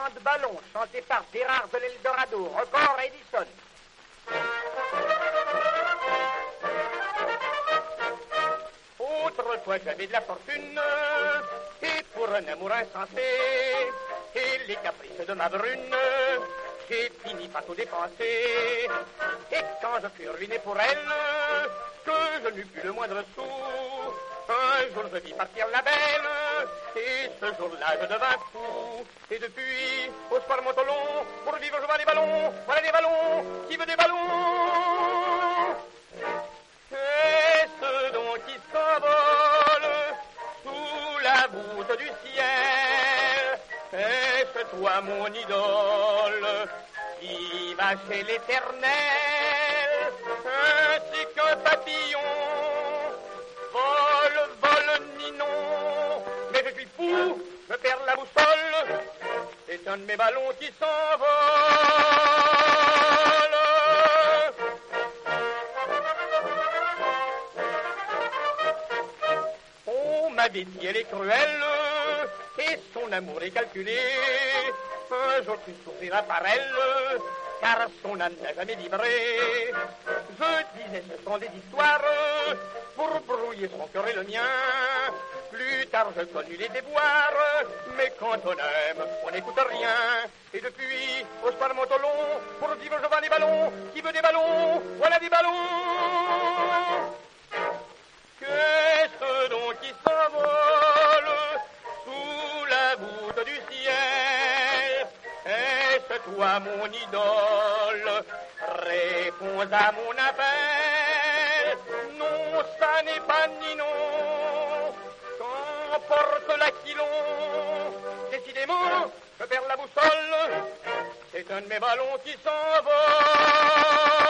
de ballon, chanté par Gérard de l'Eldorado, record Edison. Autrefois j'avais de la fortune, et pour un amour insensé, et les caprices de ma brune, j'ai fini par tout dépenser. Et quand je fus ruiné pour elle, que je n'eus plus le moindre sou, un jour je vis partir la belle, et ce jour-là je devins fou. Et depuis, au sport Montolon, pour vivre je vois des ballons, voilà des ballons, qui veut des ballons? Est-ce donc qui s'envole sous la voûte du ciel? Est-ce toi mon idole qui va chez l'Éternel? Ainsi qu'un papillon vole, ninon. Mais je suis fou, je perds la boussole, c'est un de mes ballons qui s'envole. On m'avait dit elle est cruelle, et son amour est calculé. Un jour tu souffriras par elle, car son âme n'a jamais vibré. Je disais ce sont des histoires pour brouiller son cœur et le mien. Plus tard je connus les déboires, mais quand on aime, on n'écoute rien. Et depuis, au soir Montolon, pour vivre je vends des ballons. Qui veut des ballons? Voilà des ballons. Qu'est-ce donc qui s'envole sous la voûte du ciel? Est-ce toi mon idole? Réponds à mon appel. Non, ça n'est pas Ninon, qu'emporte l'aquilon. Décidément, je perds la boussole, c'est un de mes ballons qui s'envole.